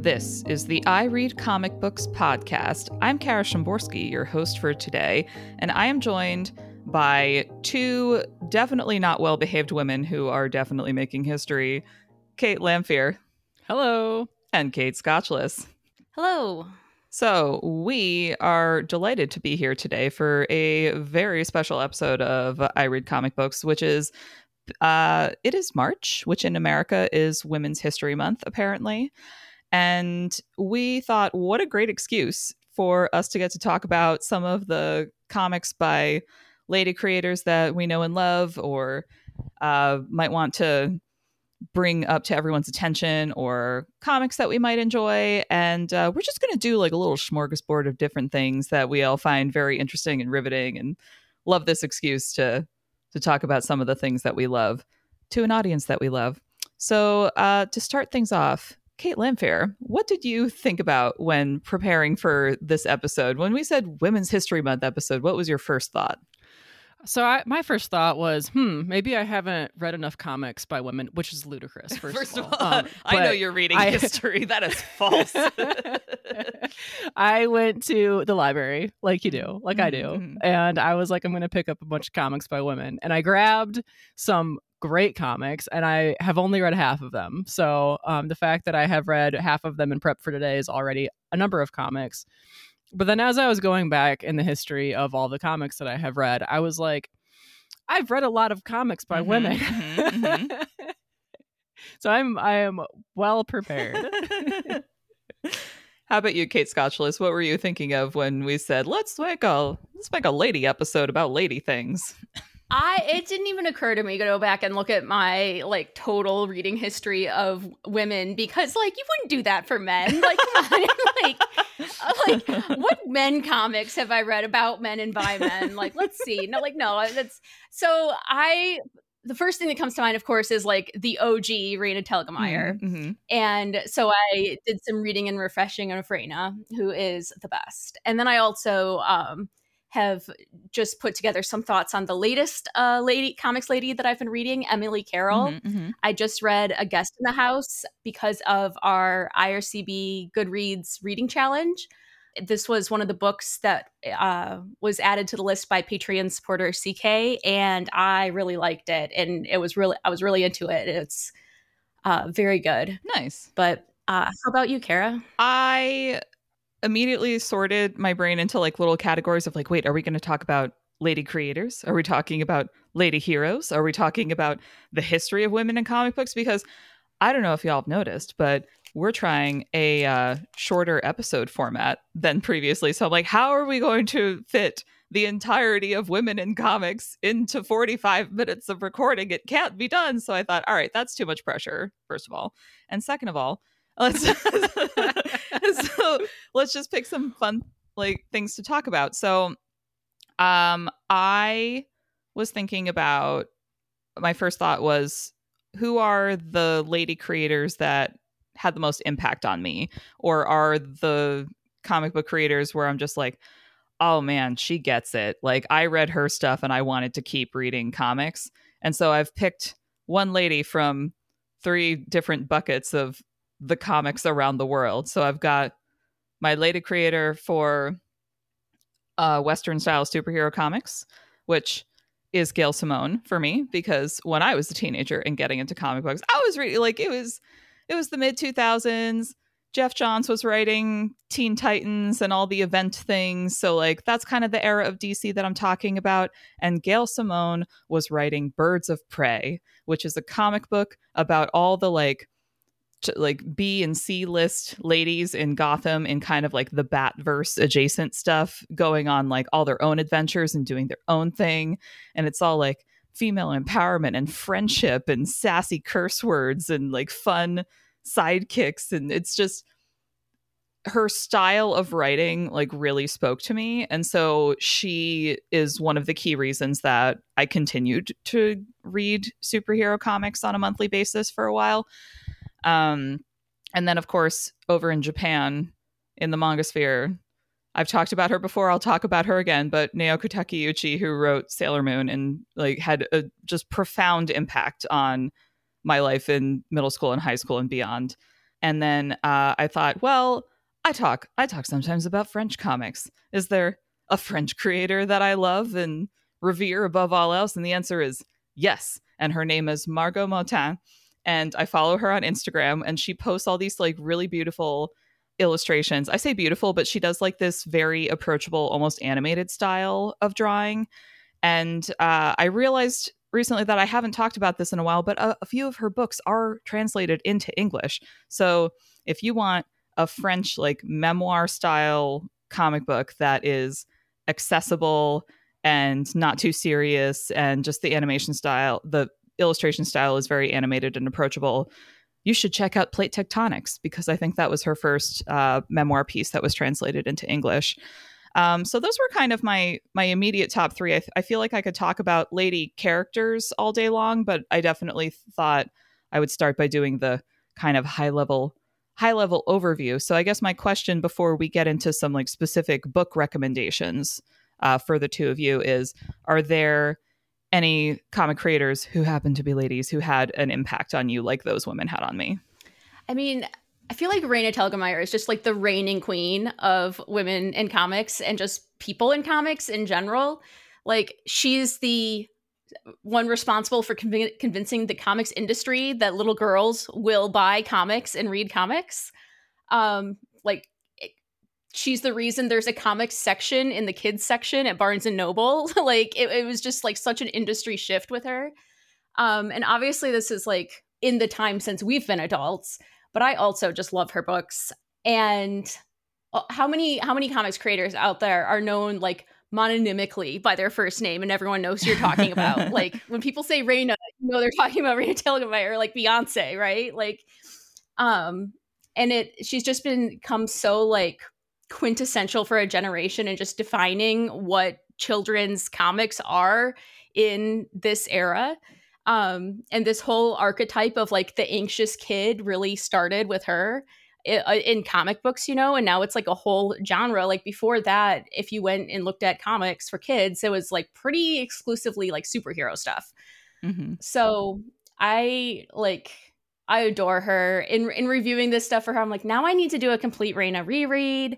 This is the I Read Comic Books podcast. I'm Kara Szymborski, your host for today, and I am joined by two definitely not well-behaved women who are definitely making history, Kate Lamphere. Hello. And Kate Scotchless. Hello. So we are delighted to be here today for a very special episode of I Read Comic Books, which is, it is March, which in America is Women's History Month, apparently. And we thought, what a great excuse for us to get to talk about some of the comics by lady creators that we know and love, or might want to bring up to everyone's attention, or comics that we might enjoy. And we're just going to do like a little smorgasbord of different things that we all find very interesting and riveting, and love this excuse to talk about some of the things that we love to an audience that we love. So to start things off, Kate Lamphere, what did you think about when preparing for this episode? When we said Women's History Month episode, what was your first thought? So my first thought was, maybe I haven't read enough comics by women, which is ludicrous, first of all. I know you're reading history. That is false. I went to the library, like you do, like I do. Mm-hmm. And I was like, I'm going to pick up a bunch of comics by women. And I grabbed some great comics, and I have only read half of them. So the fact that I have read half of them in prep for today is already a number of comics. But then as I was going back in the history of all the comics that I have read, I was like, I've read a lot of comics by women. So I am well prepared. How about you, Kate Scotchless? What were you thinking of when we said, let's make a lady episode about lady things? It didn't even occur to me to go back and look at my like total reading history of women, because like you wouldn't do that for men. Like, come on. like what men comics have I read about men and by men? Like, let's see. No, that's so the first thing that comes to mind, of course, is like the OG Raina Telgemeier. Mm-hmm. And so I did some reading and refreshing of Raina, who is the best. And then I also have just put together some thoughts on the latest comics lady that I've been reading, Emily Carroll. Mm-hmm. I just read A Guest in the House because of our IRCB Goodreads reading challenge. This was one of the books that was added to the list by Patreon supporter CK, and I really liked it. And I was really into it. It's very good. Nice. But how about you, Kara? I immediately sorted my brain into like little categories of like, wait, are we going to talk about lady creators? Are we talking about lady heroes? Are we talking about the history of women in comic books? Because I don't know if y'all have noticed, but we're trying a shorter episode format than previously. So I'm like, how are we going to fit the entirety of women in comics into 45 minutes of recording? It can't be done. So I thought, all right, that's too much pressure, first of all. And second of all, let's just pick some fun like things to talk about. So I was thinking about, my first thought was, who are the lady creators that had the most impact on me, or are the comic book creators where I'm just like, oh man, she gets it. Like, I read her stuff and I wanted to keep reading comics. And so I've picked one lady from 3 different buckets of the comics around the world. So I've got my lady creator for Western style superhero comics, which is Gail Simone for me, because when I was a teenager and getting into comic books, I was really like, it was the mid 2000s. Jeff Johns was writing Teen Titans and all the event things. So like, that's kind of the era of DC that I'm talking about. And Gail Simone was writing Birds of Prey, which is a comic book about all the like B and C list ladies in Gotham in kind of like the Batverse adjacent stuff, going on like all their own adventures and doing their own thing. And it's all like female empowerment and friendship and sassy curse words and like fun sidekicks. And it's just, her style of writing like really spoke to me. And so she is one of the key reasons that I continued to read superhero comics on a monthly basis for a while. And then, of course, over in Japan, in the manga sphere, I've talked about her before. I'll talk about her again. But Naoko Takeuchi, who wrote Sailor Moon and like had a just profound impact on my life in middle school and high school and beyond. And then I thought, well, I talk sometimes about French comics. Is there a French creator that I love and revere above all else? And the answer is yes. And her name is Margot Motin. And I follow her on Instagram, and she posts all these like really beautiful illustrations. I say beautiful, but she does like this very approachable, almost animated style of drawing. And I realized recently that I haven't talked about this in a while, but a few of her books are translated into English. So if you want a French like memoir style comic book that is accessible and not too serious, and just the animation style, the illustration style is very animated and approachable, you should check out Plate Tectonics, because I think that was her first memoir piece that was translated into English. So those were kind of my immediate top three. I feel like I could talk about lady characters all day long, but I definitely thought I would start by doing the kind of high level overview. So I guess my question before we get into some like specific book recommendations for the two of you is, are there any comic creators who happen to be ladies who had an impact on you like those women had on me? I mean, I feel like Raina Telgemeier is just like the reigning queen of women in comics and just people in comics in general. Like, she's the one responsible for convincing the comics industry that little girls will buy comics and read comics. She's the reason there's a comics section in the kids section at Barnes and Noble. Like, it was just like such an industry shift with her. And obviously this is like in the time since we've been adults, but I also just love her books. And how many comics creators out there are known like mononymically by their first name and everyone knows who you're talking about? Like, when people say Raina, you know they're talking about Raina Telgemeier, like Beyonce, right? Like, and she's just become so like quintessential for a generation and just defining what children's comics are in this era. And this whole archetype of like the anxious kid really started with her in comic books, you know, and now it's like a whole genre. Like, before that, if you went and looked at comics for kids, it was like pretty exclusively like superhero stuff. Mm-hmm. So I adore her. In reviewing this stuff for her, I'm like, now I need to do a complete Raina reread,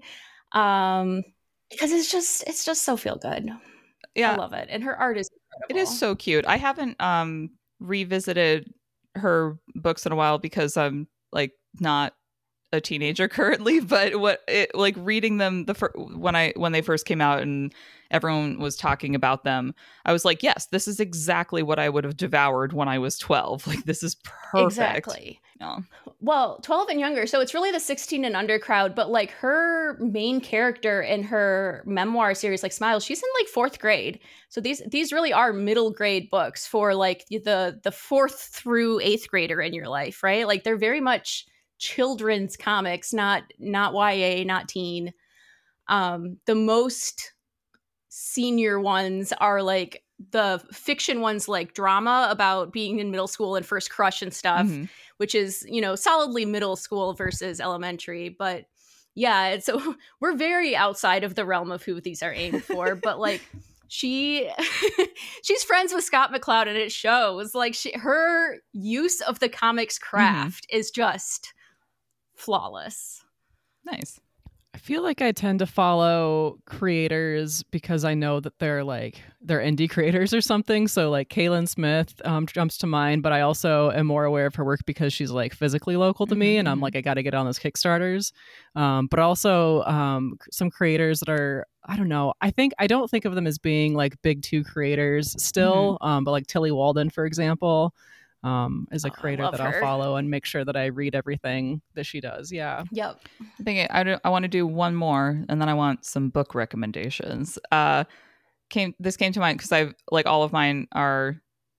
because it's just so feel good. Yeah, I love it, and her art is incredible. It is so cute. I haven't revisited her books in a while because I'm like not a teenager currently, but reading them when they first came out and everyone was talking about them, I was like, yes, this is exactly what I would have devoured when I was 12. Like, this is perfect. Exactly. No. Well, 12 and younger, so it's really the 16 and under crowd, but like her main character in her memoir series, like Smiles, she's in like 4th grade. So these really are middle grade books for like the 4th through 8th grader in your life, right? Like, they're very much children's comics, not YA, not teen. The most senior ones are like the fiction ones, like drama about being in middle school and first crush and stuff, mm-hmm. which is, you know, solidly middle school versus elementary. But yeah, so we're very outside of the realm of who these are aimed for. But like, she's friends with Scott McCloud, and it shows. Like, her use of the comics craft mm-hmm. is just flawless. Nice. I feel like I tend to follow creators because I know that they're indie creators or something. So like Kaylin Smith jumps to mind, but I also am more aware of her work because she's like physically local to me, and I'm like, I got to get on those Kickstarters. But also some creators that are, I don't know, I don't think of them as being like big 2 creators still, but like Tilly Walden, for example, is a creator that I'll follow and make sure that I read everything that she does. Yeah. Yep. I want to do one more, and then I want some book recommendations. This came to mind because I've like all of mine are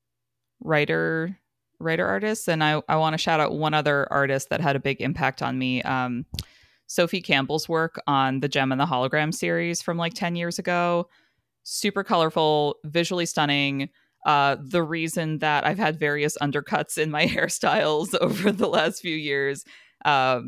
writer artists, and I want to shout out one other artist that had a big impact on me. Sophie Campbell's work on the Gem and the Hologram series from like 10 years ago. Super colorful, visually stunning. The reason that I've had various undercuts in my hairstyles over the last few years. So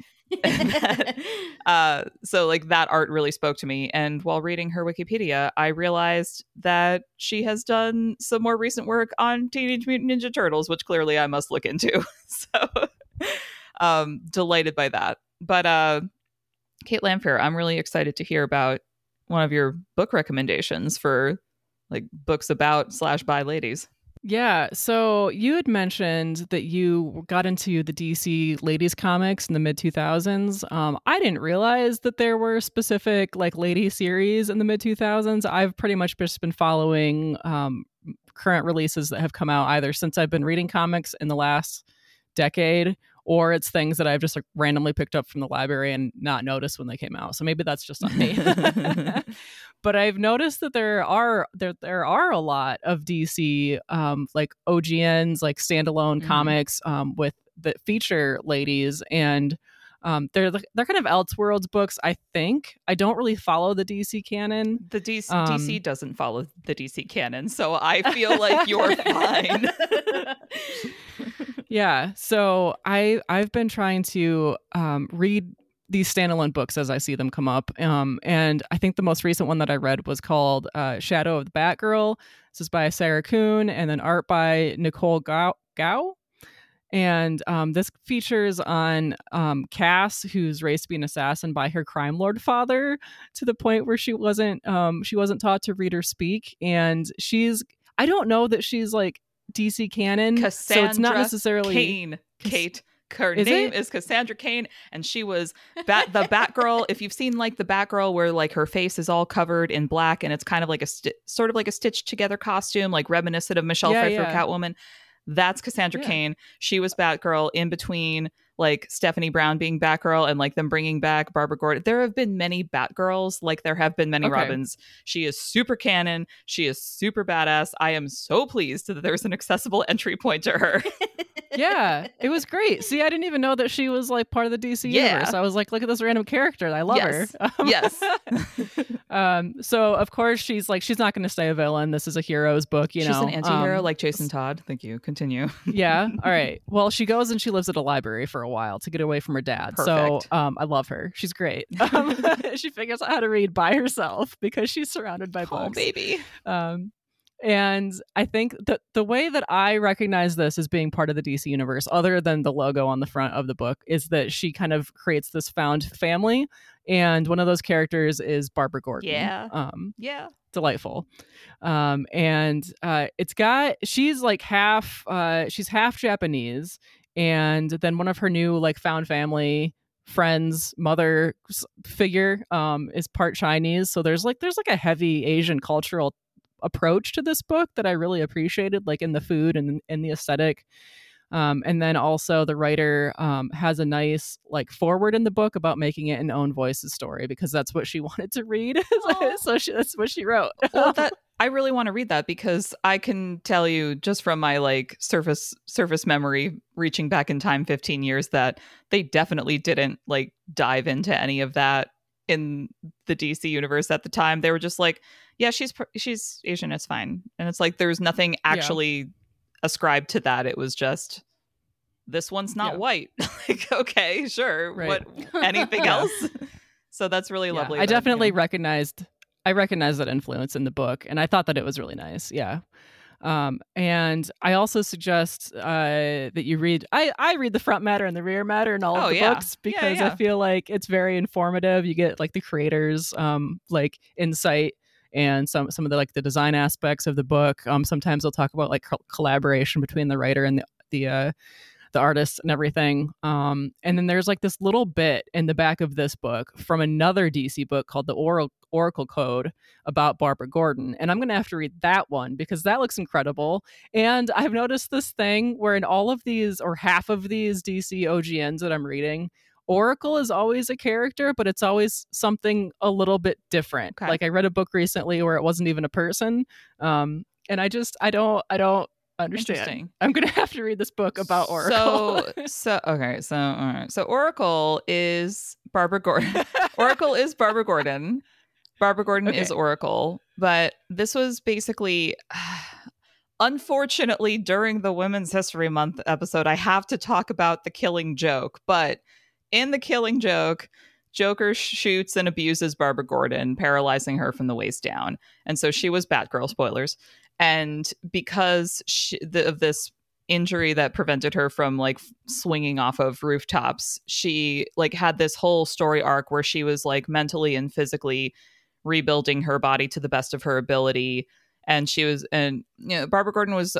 like that art really spoke to me. And while reading her Wikipedia, I realized that she has done some more recent work on Teenage Mutant Ninja Turtles, which clearly I must look into. So Delighted by that. But Kate Lamphere, I'm really excited to hear about one of your book recommendations for like books about / by ladies. Yeah, so you had mentioned that you got into the DC ladies comics in the mid 2000s. I didn't realize that there were specific like lady series in the mid 2000s. I've pretty much just been following current releases that have come out either since I've been reading comics in the last decade, or it's things that I've just like randomly picked up from the library and not noticed when they came out. So maybe that's just on me. But I've noticed that there are a lot of DC like OGNs, like standalone comics with that feature ladies, and they're kind of Elseworlds books. I think I don't really follow the DC canon. The DC doesn't follow the DC canon, so I feel like you're fine. Yeah, so I've been trying to read these standalone books as I see them come up. And I think the most recent one that I read was called Shadow of the Batgirl. This is by Sarah Kuhn, and then art by Nicole Gao. And this features on Cass, who's raised to be an assassin by her crime lord father, to the point where she wasn't taught to read or speak. And I don't know that she's like DC canon, Cassandra so it's not necessarily Cain. Kate. Her name is Cassandra Cain, and she was the Batgirl. If you've seen like the Batgirl, where like her face is all covered in black, and it's kind of like sort of like a stitched together costume, like reminiscent of Michelle Pfeiffer Catwoman. That's Cassandra Cain. She was Batgirl in between like Stephanie Brown being Batgirl and like them bringing back Barbara Gordon. There have been many Batgirls, like there have been many Robins. She is super canon. She is super badass. I am so pleased that there's an accessible entry point to her. Yeah, it was great. See, I didn't even know that she was like part of the DC universe. I was like, look at this random character. I love her. Yes. So of course she's not going to stay a villain. This is a hero's book, you know. She's an anti-hero like Jason Todd. Thank you. Continue. Yeah. All right. Well, she goes and she lives at a library for a while to get away from her dad. Perfect. So I love her. She's great. She figures out how to read by herself because she's surrounded by books. Oh, baby. And I think that the way that I recognize this as being part of the DC universe, other than the logo on the front of the book, is that she kind of creates this found family. And one of those characters is Barbara Gordon. Yeah. Delightful. She's like she's half Japanese. And then one of her new like found family friends, mother figure is part Chinese. So there's like a heavy Asian cultural approach to this book that I really appreciated, like in the food and in the aesthetic. And then also the writer has a nice like forward in the book about making it an own voices story because that's what she wanted to read. So that's what she wrote. Well, I really want to read that because I can tell you just from my like surface memory reaching back in time 15 years that they definitely didn't like dive into any of that in the DC universe at the time. They were just like, yeah, she's Asian, it's fine. And it's like there's nothing actually ascribed to that. It was just this one's not white. Like, okay, sure. Right. What anything else? So that's really lovely. I definitely recognized that influence in the book, and I thought that it was really nice. Yeah. And I also suggest that you read I read the front matter and the rear matter in all of the books because I feel like it's very informative. You get like the creators like insight and some of the like the design aspects of the book. Sometimes they'll talk about like collaboration between the writer and the artist and everything. And then there's like this little bit in the back of this book from another DC book called the Oracle Code about Barbara Gordon. And I'm going to have to read that one because that looks incredible. And I've noticed this thing where in all of these or half of these DC OGNs that I'm reading, Oracle is always a character, but it's always something a little bit different. Okay. Like I read a book recently where it wasn't even a person. And I don't understand. I'm gonna have to read this book about Oracle. So Oracle is Barbara Gordon. Oracle is Barbara Gordon. Barbara Gordon is Oracle. But this was basically, unfortunately, during the Women's History Month episode, I have to talk about The Killing Joke. But in The Killing Joke, Joker shoots and abuses Barbara Gordon, paralyzing her from the waist down. And so she was Batgirl, spoilers. And because of this injury that prevented her from like swinging off of rooftops, she like had this whole story arc where she was like mentally and physically rebuilding her body to the best of her ability. And Barbara Gordon was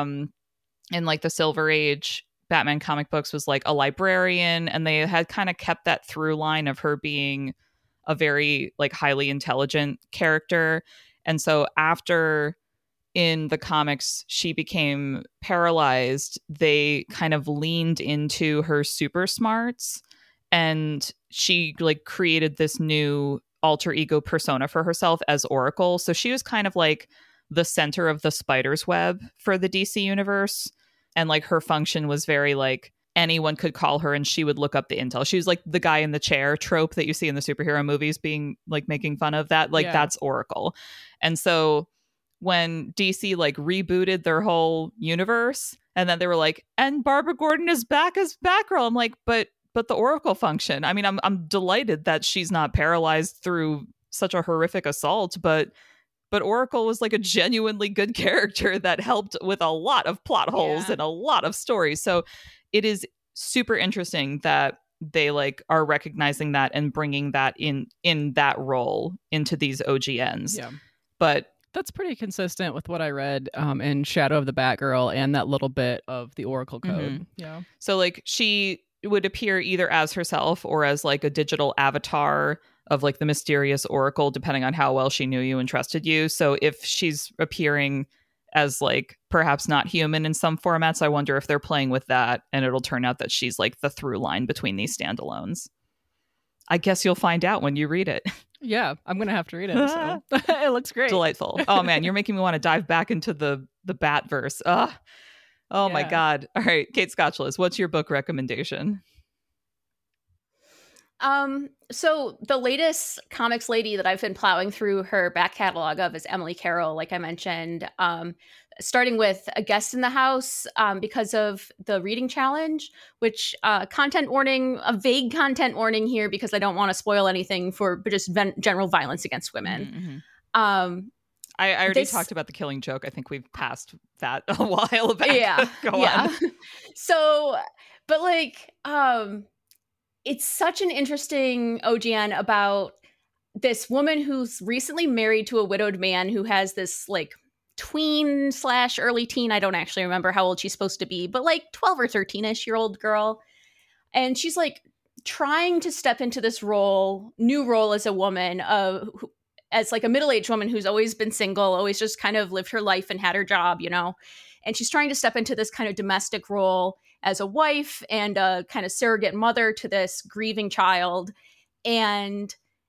in like the Silver Age Batman comic books was like a librarian, and they had kind of kept that through line of her being a very like highly intelligent character. And so after in the comics she became paralyzed, they kind of leaned into her super smarts, and she like created this new alter ego persona for herself as Oracle. So she was kind of like the center of the spider's web for the DC universe. And like her function was very like anyone could call her and she would look up the intel. She was like the guy in the chair trope that you see in the superhero movies being like making fun of that. Like that's Oracle. And so when DC like rebooted their whole universe and then they were like, and Barbara Gordon is back as Batgirl. I'm like, but the Oracle function. I mean, I'm delighted that she's not paralyzed through such a horrific assault, but Oracle was like a genuinely good character that helped with a lot of plot holes and a lot of stories. So it is super interesting that they like are recognizing that and bringing that in that role into these OGNs. Yeah. But that's pretty consistent with what I read in Shadow of the Batgirl and that little bit of the Oracle code. Mm-hmm. Yeah. So like she would appear either as herself or as like a digital avatar of like the mysterious Oracle, depending on how well she knew you and trusted you. So if she's appearing as like perhaps not human in some formats, I wonder if they're playing with that and it'll turn out that she's like the through line between these standalones. I guess you'll find out when you read it. Yeah, I'm going to have to read it. So. It looks great. Delightful. Oh man, you're making me want to dive back into the Batverse. Oh my God. All right, Kate Scotchless, what's your book recommendation? So the latest comics lady that I've been plowing through her back catalog of is Emily Carroll, like I mentioned, starting with A Guest in the House, because of the reading challenge, which, content warning, a vague content warning here, because I don't want to spoil anything for just general violence against women. Mm-hmm. I already talked about The Killing Joke. I think we've passed that a while back. Yeah. Go on. So, but like, it's such an interesting OGN about this woman who's recently married to a widowed man who has this like tween / early teen. I don't actually remember how old she's supposed to be, but like 12 or 13-ish year old girl. And she's like trying to step into this new role as a woman, as like a middle-aged woman who's always been single, always just kind of lived her life and had her job, you know? And she's trying to step into this kind of domestic role as a wife and a kind of surrogate mother to this grieving child, and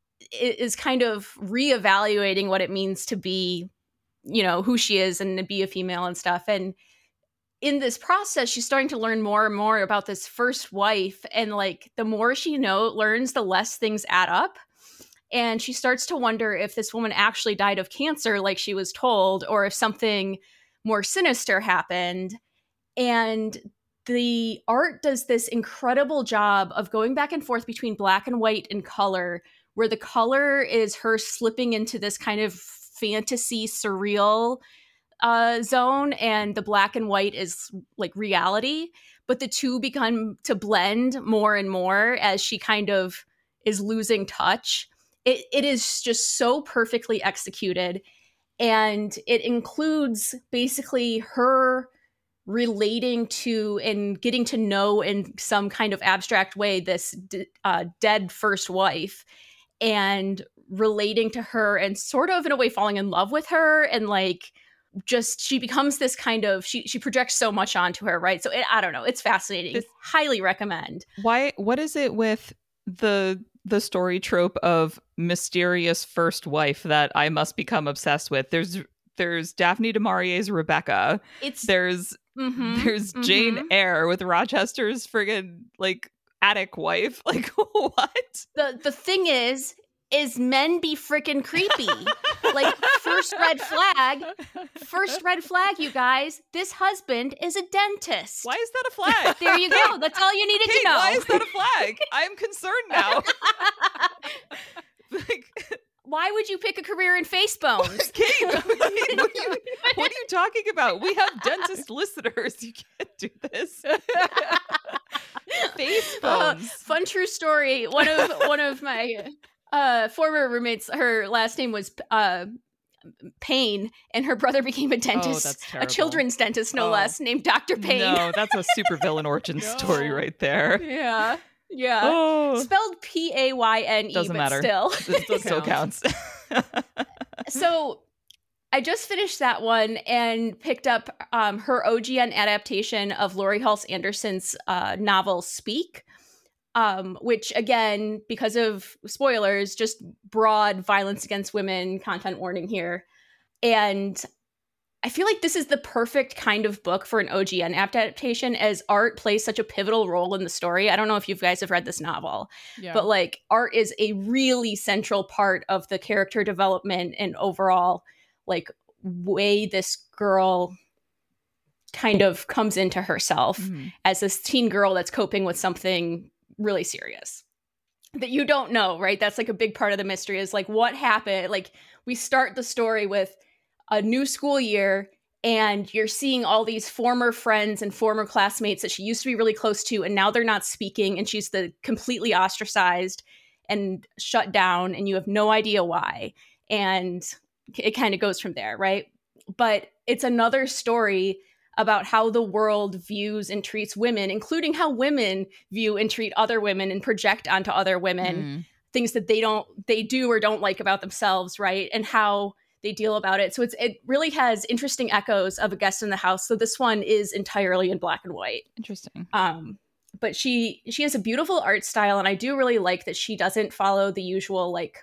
is kind of reevaluating what it means to be, you know, who she is and to be a female and stuff. And in this process, she's starting to learn more and more about this first wife. And like, the more she learns, the less things add up. And she starts to wonder if this woman actually died of cancer like she was told, or if something more sinister happened. And the art does this incredible job of going back and forth between black and white and color, where the color is her slipping into this kind of fantasy surreal zone, and the black and white is like reality. But the two become to blend more and more as she kind of is losing touch. It is just so perfectly executed. And it includes basically her relating to and getting to know in some kind of abstract way this dead first wife, and relating to her and sort of in a way falling in love with her, and like just she becomes this kind of she projects so much onto her, right? So I don't know, it's fascinating. Highly recommend. What is it with the story trope of mysterious first wife that I must become obsessed with? There's Daphne du Maurier's Rebecca. There's Jane Eyre with Rochester's friggin' like attic wife. Like, what? The thing is men be freaking creepy. Like, first red flag, you guys. This husband is a dentist. Why is that a flag? There you go. That's all you needed to know. Why is that a flag? I'm concerned now. Why would you pick a career in face bones? Kate, what are you talking about? We have dentist listeners. You can't do this. Face bones. Fun true story. One of my former roommates, her last name was Payne, and her brother became a dentist, that's a terrible. children's dentist, no less, named Dr. Payne. No, that's a super villain origin story right there. Yeah. Oh. Spelled Payne, Doesn't but matter. still. It still counts. So I just finished that one and picked up her OGN adaptation of Laurie Halse Anderson's novel Speak, which, again, because of spoilers, just broad violence against women, content warning here. And I feel like this is the perfect kind of book for an OGN adaptation, as art plays such a pivotal role in the story. I don't know if you guys have read this novel, but like art is a really central part of the character development and overall like way this girl kind of comes into herself as this teen girl that's coping with something really serious that you don't know, right? That's like a big part of the mystery, is like what happened. Like we start the story with a new school year, and you're seeing all these former friends and former classmates that she used to be really close to, and now they're not speaking, and she's the completely ostracized and shut down, and you have no idea why. And it kind of goes from there, right? But it's another story about how the world views and treats women, including how women view and treat other women and project onto other women things that they do or don't like about themselves, right? And how they deal about it. So it really has interesting echoes of A Guest in the House. So this one is entirely in black and white. Interesting. But she has a beautiful art style, and I do really like that she doesn't follow the usual like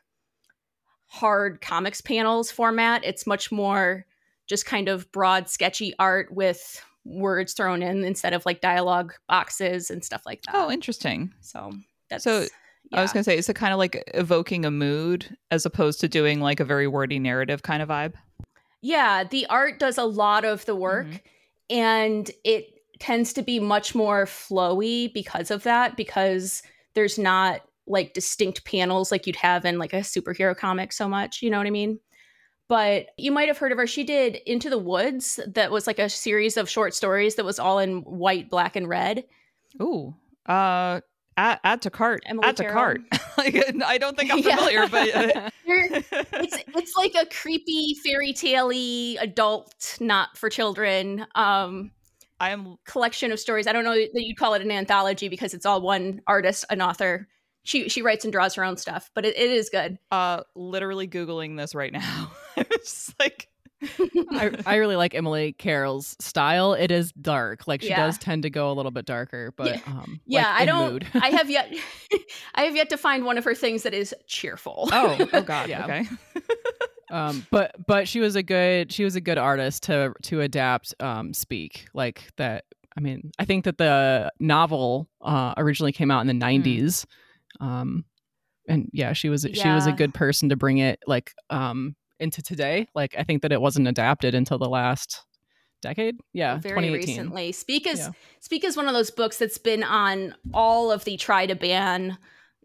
hard comics panels format. It's much more just kind of broad, sketchy art with words thrown in instead of like dialogue boxes and stuff like that. Oh, interesting. So that's I was going to say, is it kind of like evoking a mood as opposed to doing like a very wordy narrative kind of vibe? Yeah, the art does a lot of the work, and it tends to be much more flowy because of that, because there's not like distinct panels like you'd have in like a superhero comic so much, you know what I mean? But you might have heard of her. She did Into the Woods, that was like a series of short stories that was all in white, black, and red. Ooh. Add to cart. Emily Add to cart. I don't think I'm familiar, but it's like a creepy fairy tale-y adult, not for children. Collection of stories. I don't know that you'd call it an anthology because it's all one artist, an author. She writes and draws her own stuff, but it is good. Literally Googling this right now. It's just like I really like Emily Carroll's style. It is dark. Like she does tend to go a little bit darker, but I don't. Mood. I have yet to find one of her things that is cheerful. Oh God. Okay. But she was a good artist to adapt Speak, like that. I mean, I think that the novel originally came out in the 90s. And she was a good person to bring it like into today. Like I think that it wasn't adapted until the last decade. Yeah, very recently. Speak is one of those books that's been on all of the try to ban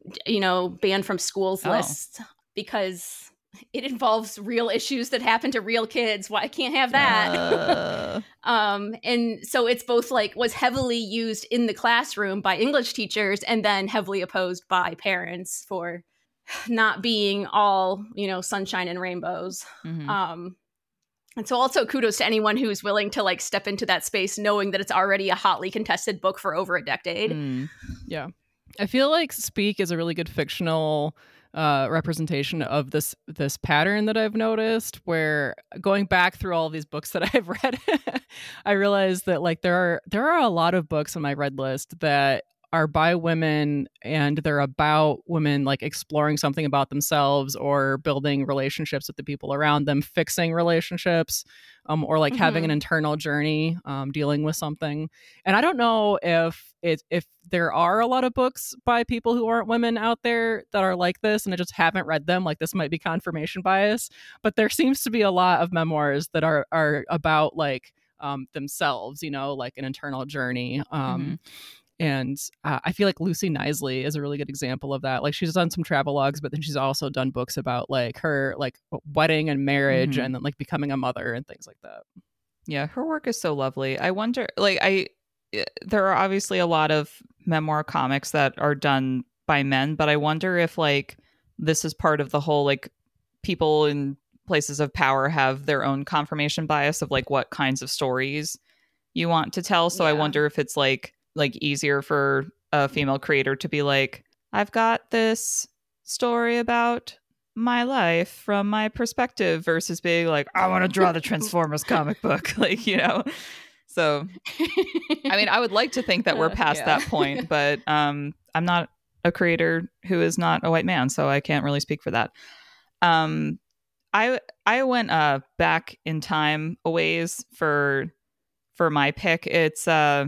from schools lists, because it involves real issues that happen to real kids. Why I can't have that? And so it's both like was heavily used in the classroom by English teachers and then heavily opposed by parents for not being all, sunshine and rainbows. And so also kudos to anyone who's willing to like step into that space knowing that it's already a hotly contested book for over a decade. Yeah. I feel like Speak is a really good fictional representation of this pattern that I've noticed, where going back through all of these books that I've read, I realized that like there are a lot of books on my read list that are by women, and they're about women like exploring something about themselves or building relationships with the people around them, fixing relationships, or like having an internal journey, dealing with something. And I don't know if there are a lot of books by people who aren't women out there that are like this, and I just haven't read them. Like this might be confirmation bias, but there seems to be a lot of memoirs that are about like themselves, like an internal journey. And I feel like Lucy Knisley is a really good example of that. Like she's done some travelogues, but then she's also done books about like her like wedding and marriage and then like becoming a mother and things like that. Yeah, her work is so lovely. I wonder, like, there are obviously a lot of memoir comics that are done by men, but I wonder if like this is part of the whole like people in places of power have their own confirmation bias of like what kinds of stories you want to tell. So I wonder if it's like easier for a female creator to be like, I've got this story about my life from my perspective versus being like, I want to draw the Transformers comic book. Like, you know? So, I mean, I would like to think that we're past that point, but I'm not a creator who is not a white man, so I can't really speak for that. I went back in time a ways for my pick. It's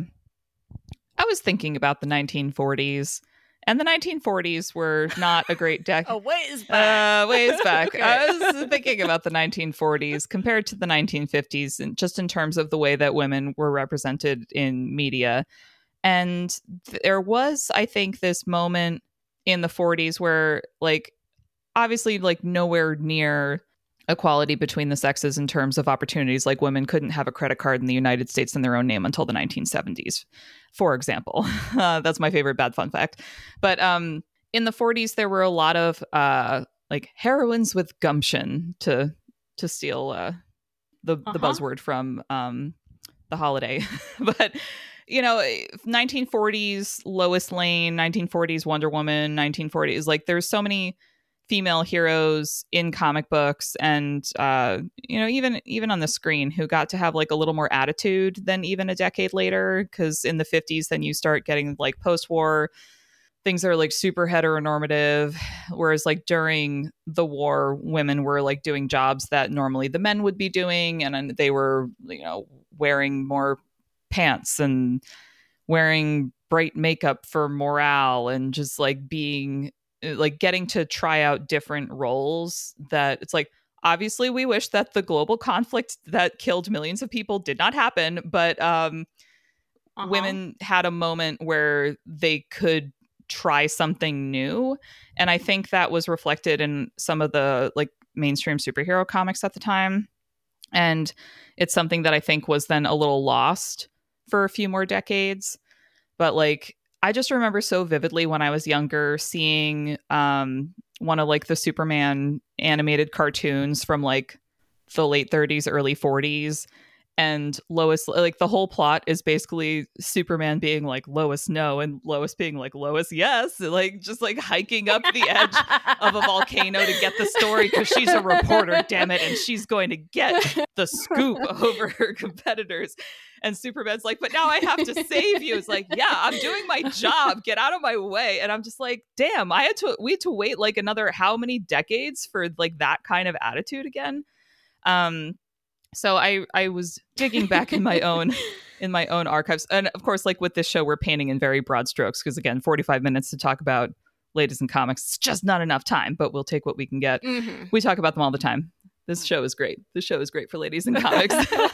I was thinking about the 1940s, and the 1940s were not a great decade. Ways back. Ways back. Okay. I was thinking about the 1940s compared to the 1950s, and just in terms of the way that women were represented in media. And there was, I think, this moment in the 40s where, like, obviously, like, nowhere near equality between the sexes in terms of opportunities. Like, women couldn't have a credit card in the United States in their own name until the 1970s, for example. That's my favorite bad fun fact. But in the 40s, there were a lot of like heroines with gumption, to steal the buzzword from The Holiday. But you know, 1940s Lois Lane, 1940s Wonder Woman, 1940s, like there's so many female heroes in comic books and you know, even on the screen who got to have like a little more attitude than even a decade later, because in the 50s then you start getting like post-war things that are like super heteronormative, whereas like during the war women were like doing jobs that normally the men would be doing, and they were, you know, wearing more pants and wearing bright makeup for morale and just like being like getting to try out different roles. That it's like, obviously we wish that the global conflict that killed millions of people did not happen, but women had a moment where they could try something new. And I think that was reflected in some of the like mainstream superhero comics at the time, and it's something that I think was then a little lost for a few more decades. But like, I just remember so vividly when I was younger seeing one of like the Superman animated cartoons from like the late 30s, early 40s. And Lois, like the whole plot is basically Superman being like, Lois, no. And Lois being like, Lois, yes. Like just like hiking up the edge of a volcano to get the story because she's a reporter, damn it. And she's going to get the scoop over her competitors. And Superman's like, but now I have to save you. It's like, yeah, I'm doing my job. Get out of my way. And I'm just like, damn, we had to wait like another how many decades for like that kind of attitude again. So I was digging back in my own archives. And of course, like with this show, we're painting in very broad strokes because again, 45 minutes to talk about ladies in comics, it's just not enough time, but we'll take what we can get. Mm-hmm. We talk about them all the time. This show is great. This show is great for ladies in comics.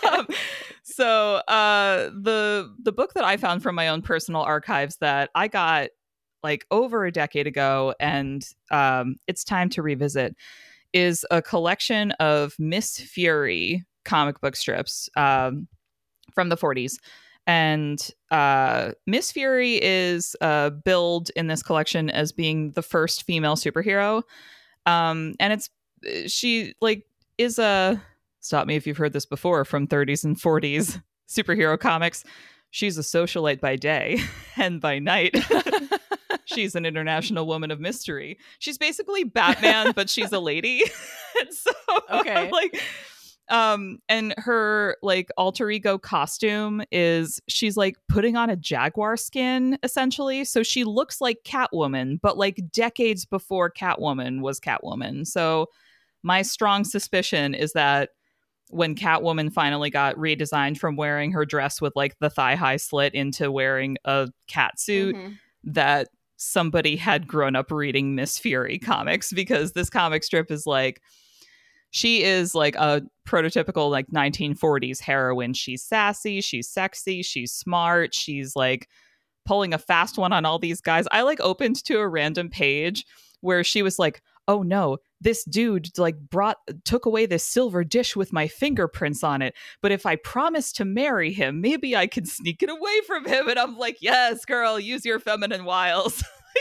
So the book that I found from my own personal archives that I got like over a decade ago, and it's time to revisit, is a collection of Miss Fury comic book strips from the 40s. And Miss Fury is billed in this collection as being the first female superhero. And she like is a, stop me if you've heard this before, from 30s and 40s superhero comics. She's a socialite by day, and by night she's an international woman of mystery. She's basically Batman, but she's a lady. And so okay, like and her like alter ego costume is she's like putting on a jaguar skin essentially, so she looks like Catwoman, but like decades before Catwoman was Catwoman. So my strong suspicion is that when Catwoman finally got redesigned from wearing her dress with like the thigh high slit into wearing a cat suit, that somebody had grown up reading Miss Fury comics, because this comic strip is like, she is like a prototypical like 1940s heroine. She's sassy, she's sexy, she's smart, she's like pulling a fast one on all these guys. I like opened to a random page where she was like, oh no, this dude like took away this silver dish with my fingerprints on it. But if I promise to marry him, maybe I can sneak it away from him. And I'm like, yes, girl, use your feminine wiles.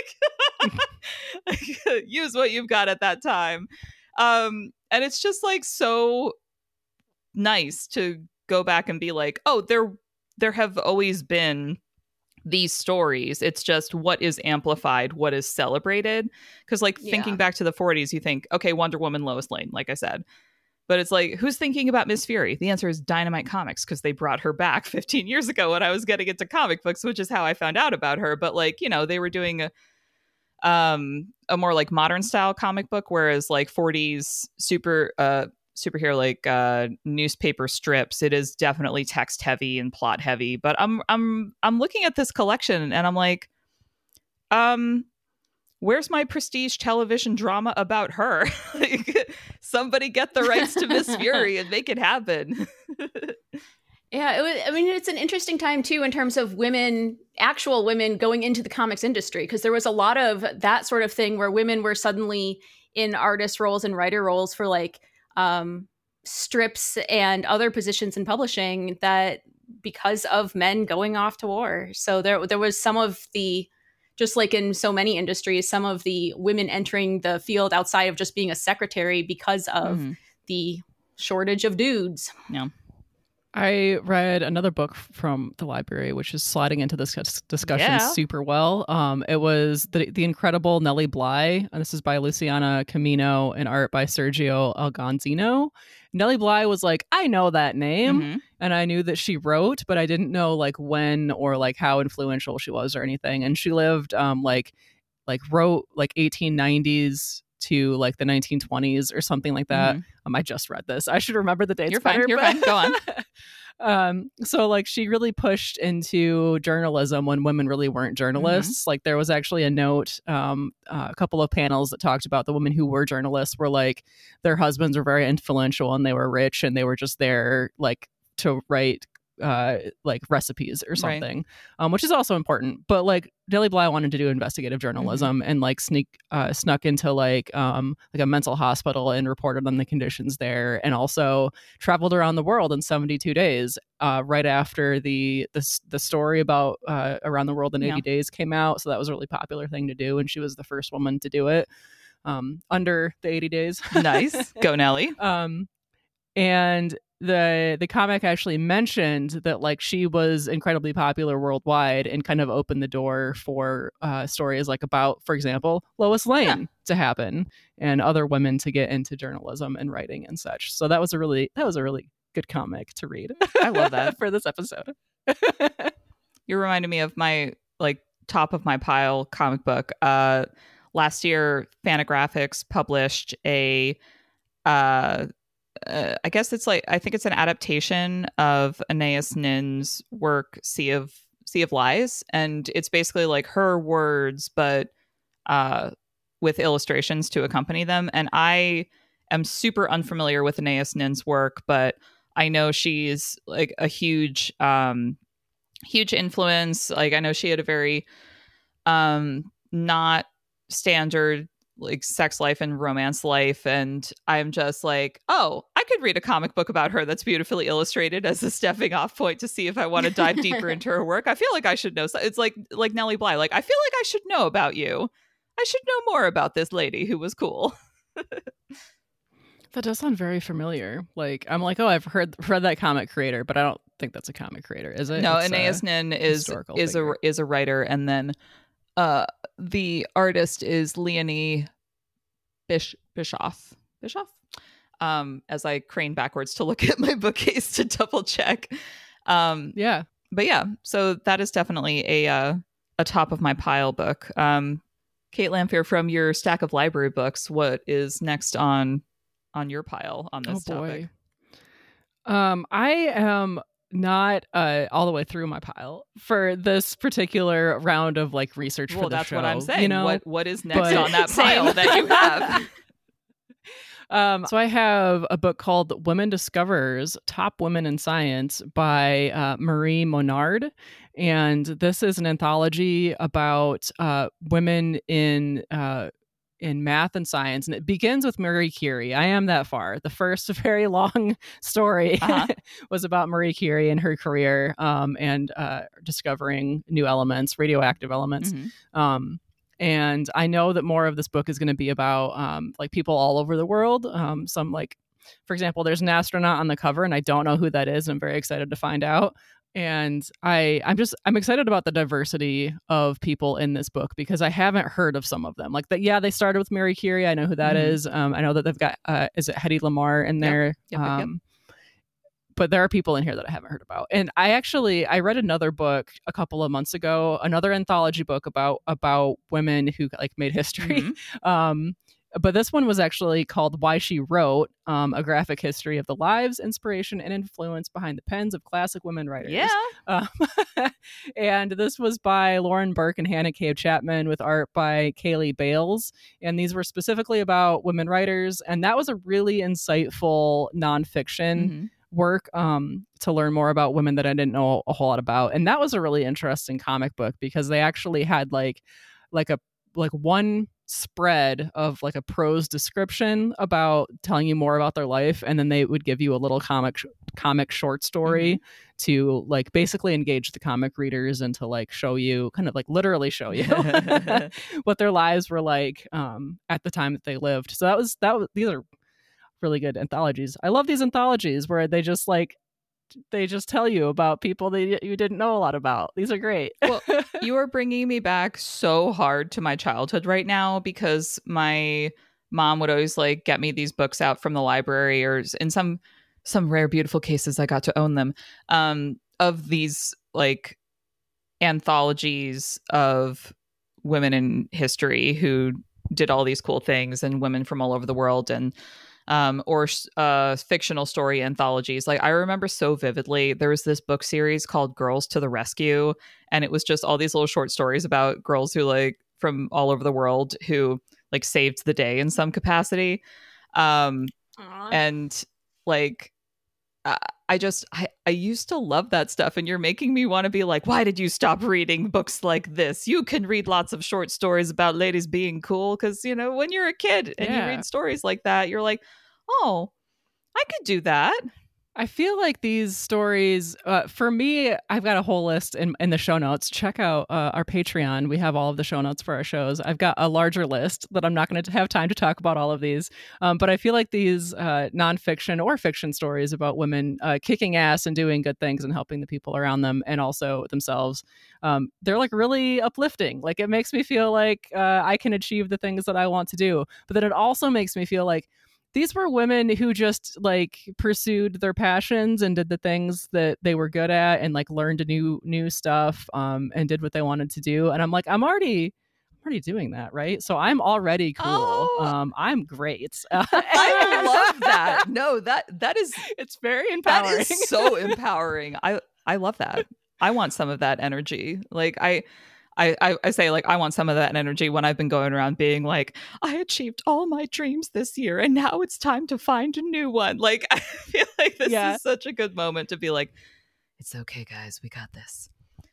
Use what you've got at that time. And it's just like so nice to go back and be like, oh, there have always been these stories. It's just what is amplified, what is celebrated. Because like thinking back to the 40s, you think, okay, Wonder Woman, Lois Lane, like I said. But it's like, who's thinking about Miss Fury? The answer is Dynamite Comics, because they brought her back 15 years ago when I was getting into comic books, which is how I found out about her. But like, you know, they were doing a more like modern style comic book, whereas like 40s superhero like newspaper strips, it is definitely text heavy and plot heavy. But I'm looking at this collection and I'm like, where's my prestige television drama about her? Like, somebody get the rights to Miss Fury and make it happen. Yeah, I mean, it's an interesting time too in terms of women, actual women going into the comics industry, because there was a lot of that sort of thing where women were suddenly in artist roles and writer roles for like strips and other positions in publishing, that because of men going off to war. So there was some of the, just like in so many industries, some of the women entering the field outside of just being a secretary because of the shortage of dudes. Yeah. I read another book from the library, which is sliding into this discussion super well. It was the incredible Nellie Bly, and this is by Luciana Camino and art by Sergio Algonzino. Nellie Bly was like, I know that name, and I knew that she wrote, but I didn't know like when or like how influential she was or anything. And she lived like wrote like 1890s to like the 1920s or something like that. I just read this. I should remember the dates. You're fine. You're fine. Go on. So like she really pushed into journalism when women really weren't journalists. Like there was actually a note, a couple of panels that talked about the women who were journalists were like their husbands were very influential and they were rich and they were just there like to write like recipes or something, which is also important. But like Nellie Bly wanted to do investigative journalism and like snuck into like a mental hospital and reported on the conditions there, and also traveled around the world in 72 days right after the story about Around the World in 80 Days came out. So that was a really popular thing to do, and she was the first woman to do it under the 80 days. Nice. Go Nellie. And the comic actually mentioned that like she was incredibly popular worldwide and kind of opened the door for stories like about, for example, Lois Lane to happen and other women to get into journalism and writing and such. So that was a really good comic to read. I love that for this episode. You reminded me of my like top of my pile comic book. Last year, Fantagraphics published a I guess it's like, I think it's an adaptation of Anais Nin's work, Sea of Lies, and it's basically like her words, but with illustrations to accompany them. And I am super unfamiliar with Anais Nin's work, but I know she's like a huge influence. Like I know she had a very not standard like sex life and romance life, and I'm just like, oh, I could read a comic book about her that's beautifully illustrated as a stepping off point to see if I want to dive deeper into her work. I feel like I should know. It's like Nellie Bly. Like I feel like I should know about you. I should know more about this lady who was cool. That does sound very familiar. Like I'm like, oh, I've read that comic creator, but I don't think that's a comic creator, is it? No, Anais Nin is a writer, and then the artist is Leonie Bischoff. As I crane backwards to look at my bookcase to double check. But yeah, so that is definitely a top of my pile book. Kate Lamphere, from your stack of library books, what is next on your pile on this topic? I am not all the way through my pile for this particular round of like research for the that's show. What I'm saying. You know? What is next on that pile that you have? So I have a book called Women Discoverers, Top Women in Science by Marie Monard. And this is an anthology about women in math and science. And it begins with Marie Curie. I am that far. The first very long story was about Marie Curie and her career and discovering new elements, radioactive elements. And I know that more of this book is going to be about like people all over the world. Some like, for example, there's an astronaut on the cover and I don't know who that is. I'm very excited to find out. And I'm excited about the diversity of people in this book because I haven't heard of some of them. Like that, yeah, they started with Marie Curie. I know who that is. I know that they've got is it Hedy Lamarr in there? Yep. But there are people in here that I haven't heard about. And I read another book a couple of months ago, another anthology book about women who like made history. But this one was actually called Why She Wrote, a graphic history of the lives, inspiration, and influence behind the pens of classic women writers. Yeah. And this was by Lauren Burke and Hannah Cave Chapman with art by Kaylee Bales. And these were specifically about women writers. And that was a really insightful nonfiction work to learn more about women that I didn't know a whole lot about. And that was a really interesting comic book because they actually had like one spread of like a prose description about telling you more about their life, and then they would give you a little comic short story to like basically engage the comic readers and to like show you, kind of like literally show you what their lives were like at the time that they lived. So that was these are really good anthologies. I love these anthologies where they just tell you about people that you didn't know a lot about. These are great. Well, you are bringing me back so hard to my childhood right now because my mom would always like get me these books out from the library, or in some rare beautiful cases I got to own them, of these like anthologies of women in history who did all these cool things, and women from all over the world, and or fictional story anthologies. Like I remember so vividly, there was this book series called Girls to the Rescue, and it was just all these little short stories about girls who like from all over the world who like saved the day in some capacity. And like I used to love that stuff, and you're making me want to be like, why did you stop reading books like this? You can read lots of short stories about ladies being cool, because you know when you're a kid and you read stories like that, you're like, oh, I could do that. I feel like these stories, for me, I've got a whole list in the show notes. Check out our Patreon. We have all of the show notes for our shows. I've got a larger list that I'm not going to have time to talk about all of these. But I feel like these nonfiction or fiction stories about women kicking ass and doing good things and helping the people around them and also themselves, they're like really uplifting. Like it makes me feel like I can achieve the things that I want to do. But then it also makes me feel like these were women who just like pursued their passions and did the things that they were good at and like learned new stuff and did what they wanted to do. And I'm like, I'm already doing that, right? So I'm already cool. Oh. I'm great. I love that. No, that is, it's very empowering. That is so empowering. I love that. I want some of that energy. Like I say, like, I want some of that energy when I've been going around being like, I achieved all my dreams this year and now it's time to find a new one. Like, I feel like this is such a good moment to be like, it's okay, guys, we got this.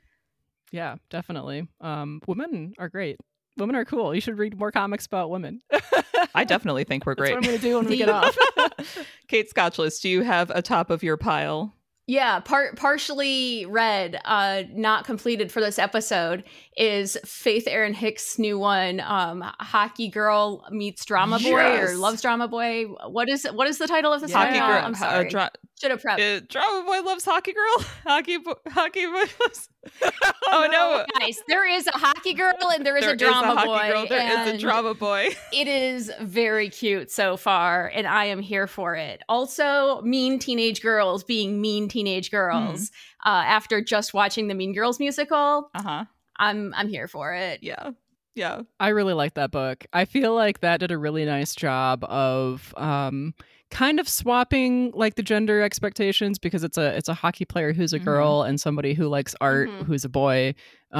Yeah, definitely. Women are great. Women are cool. You should read more comics about women. I definitely think we're great. That's what I'm going to do when we get off. Kate Scotchless, do you have a top of your pile? Yeah, partially read, not completed for this episode, is Faith Erin Hicks' new one, Hockey Girl Meets Drama Boy or Loves Drama Boy. What is the title of this? Hockey Girl. I'm sorry. Should have prepped. Drama Boy loves Hockey Girl. Hockey Boy loves. Oh no, guys! There is a Hockey Girl and there is a Drama Boy. Girl, there is a Drama Boy. It is very cute so far, and I am here for it. Also, mean teenage girls being mean teenage girls. After just watching the Mean Girls musical, I'm here for it. Yeah. I really like that book. I feel like that did a really nice job of kind of swapping like the gender expectations, because it's a hockey player who's a girl and somebody who likes art who's a boy.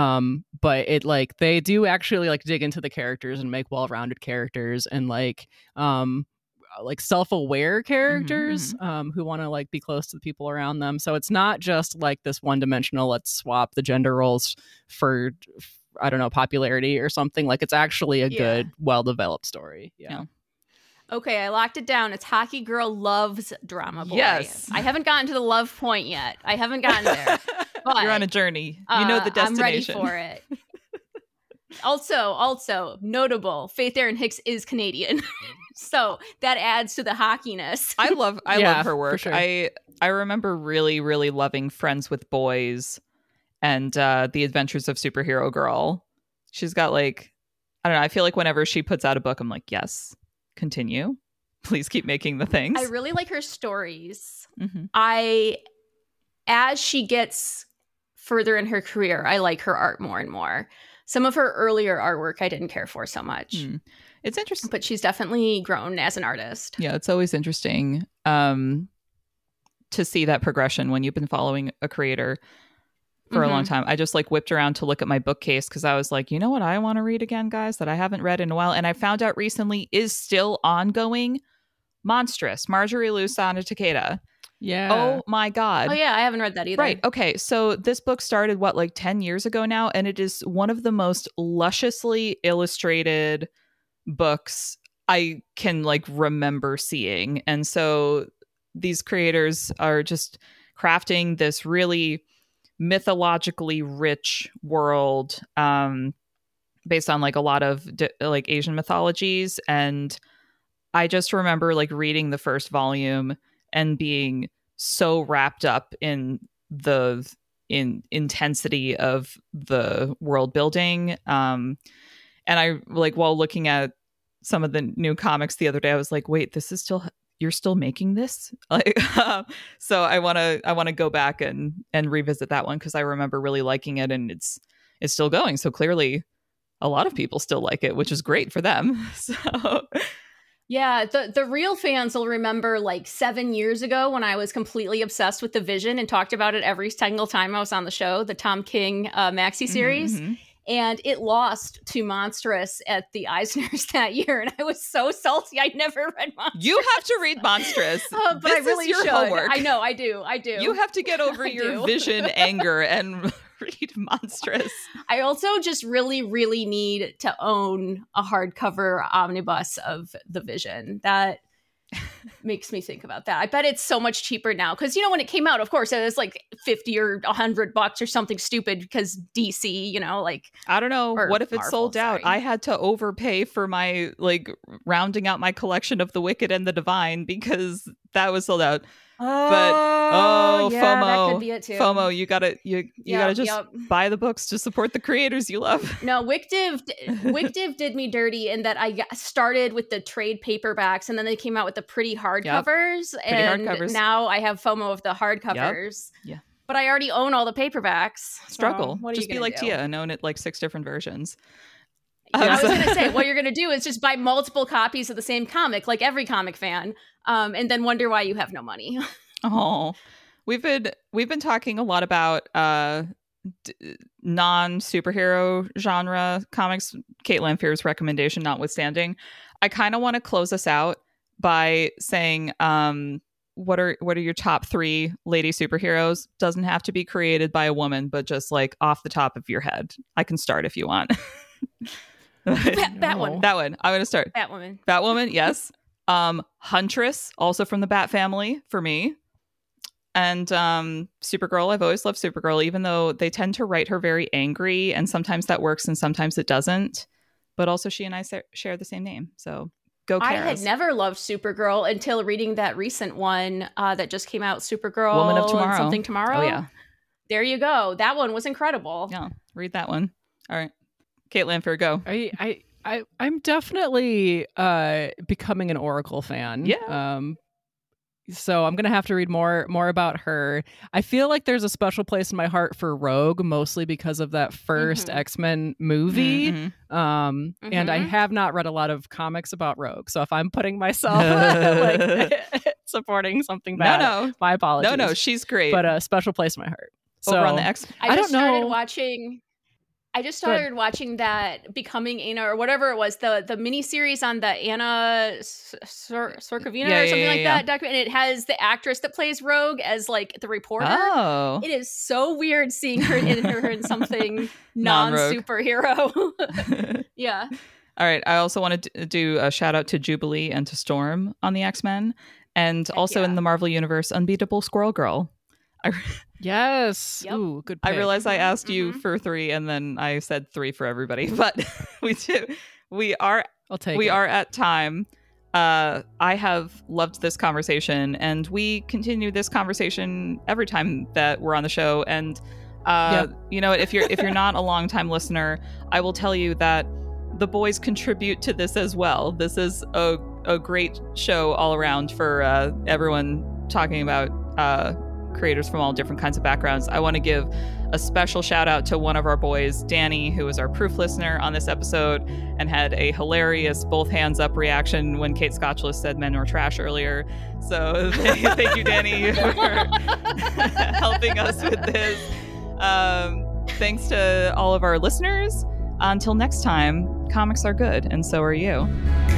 But it like they do actually like dig into the characters and make well-rounded characters, and like like self-aware characters who want to like be close to the people around them. So it's not just like this one-dimensional, let's swap the gender roles for I don't know, popularity or something. Like it's actually a good, well-developed story. Yeah. Okay, I locked it down. It's Hockey Girl Loves Drama Boy. Yes. I haven't gotten to the love point yet. I haven't gotten there. But, you're on a journey. You know the destination. I'm ready for it. Also notable, Faith Erin Hicks is Canadian. So that adds to the hockeyness. I love her work. For sure. I remember really, really loving Friends with Boys and The Adventures of Superhero Girl. She's got like, I don't know, I feel like whenever she puts out a book, I'm like, yes, continue. Please keep making the things. I really like her stories. Mm-hmm. As she gets further in her career, I like her art more and more. Some of her earlier artwork I didn't care for so much. It's interesting. But she's definitely grown as an artist. Yeah, it's always interesting to see that progression when you've been following a creator for a long time. I just like whipped around to look at my bookcase because I was like, you know what I want to read again, guys, that I haven't read in a while. And I found out recently is still ongoing. Monstrous, Marjorie Liu Sana Takeda. Yeah. Oh my God. Oh yeah, I haven't read that either. Right. Okay. So this book started like 10 years ago now, and it is one of the most lusciously illustrated books I can like remember seeing. And so these creators are just crafting this really mythologically rich world based on like a lot of like Asian mythologies. And I just remember like reading the first volume and being so wrapped up in the intensity of the world building. And I like, while looking at some of the new comics the other day, I was like, wait, you're still making this? Like, so I want to go back and revisit that one because I remember really liking it, and it's still going. So clearly a lot of people still like it, which is great for them. So yeah, the real fans will remember like 7 years ago when I was completely obsessed with the Vision and talked about it every single time I was on the show, the Tom King maxi series. Mm-hmm. And it lost to Monstrous at the Eisners that year. And I was so salty. I never read Monstrous. You have to read Monstrous. But this I really should. Homework. I know, I do. You have to get over your Vision anger and read Monstrous. I also just really, really need to own a hardcover omnibus of the Vision. That makes me think about that. I bet it's so much cheaper now because, you know, when it came out, of course, it was like $50 or $100 or something stupid because DC, you know, like I don't know. What if it's sold out? I had to overpay for my like rounding out my collection of The Wicked and the Divine because that was sold out. Yeah, FOMO. That could be it too. FOMO. You gotta just buy the books to support the creators you love. No, Wickdiv did me dirty in that I started with the trade paperbacks and then they came out with the pretty hardcovers, and now I have FOMO of the hardcovers. Yeah. But I already own all the paperbacks. Struggle. So just be like Tia and own it like 6 different versions. Yeah, I was going to say, what you're going to do is just buy multiple copies of the same comic, like every comic fan, and then wonder why you have no money. Oh, we've been talking a lot about non-superhero genre comics, Kate Lanfear's recommendation notwithstanding. I kind of want to close us out by saying, what are your top 3 lady superheroes? Doesn't have to be created by a woman, but just like off the top of your head. I can start if you want. Batwoman. That one. I'm going to start. Batwoman, yes. Huntress, also from the Bat family for me. And Supergirl. I've always loved Supergirl, even though they tend to write her very angry, and sometimes that works and sometimes it doesn't. But also she and I share the same name. So go Karas. I had never loved Supergirl until reading that recent one that just came out, Supergirl Woman of Tomorrow. Something Tomorrow. Oh, yeah. There you go. That one was incredible. Yeah, read that one. All right. Kate Lanfear, go. I'm definitely becoming an Oracle fan. Yeah. So I'm gonna have to read more about her. I feel like there's a special place in my heart for Rogue, mostly because of that first X-Men movie. Mm-hmm. And I have not read a lot of comics about Rogue. So if I'm putting myself like supporting something bad, my apologies. No, she's great. But a special place in my heart. Over on the X. I just started watching. I just started watching that Becoming Anna or whatever it was, the miniseries on the Anna Sorkovina or something like that document. And it has the actress that plays Rogue as like the reporter. Oh. It is so weird seeing her in something non-superhero. Yeah. All right. I also want to do a shout out to Jubilee and to Storm on the X-Men. And also in the Marvel Universe, Unbeatable Squirrel Girl. Yes. Yep. Ooh, good pick. I realized I asked you for 3 and then I said 3 for everybody, but we are at time. I have loved this conversation, and we continue this conversation every time that we're on the show. And you know, if you're not a longtime listener, I will tell you that the boys contribute to this as well. This is a great show all around for everyone talking about creators from all different kinds of backgrounds. I want to give a special shout out to one of our boys, Danny, who was our proof listener on this episode and had a hilarious both hands up reaction when Kate Scotchless said men were trash earlier. So thank you, Danny, for helping us with this. Thanks to all of our listeners. Until next time, comics are good, and so are you.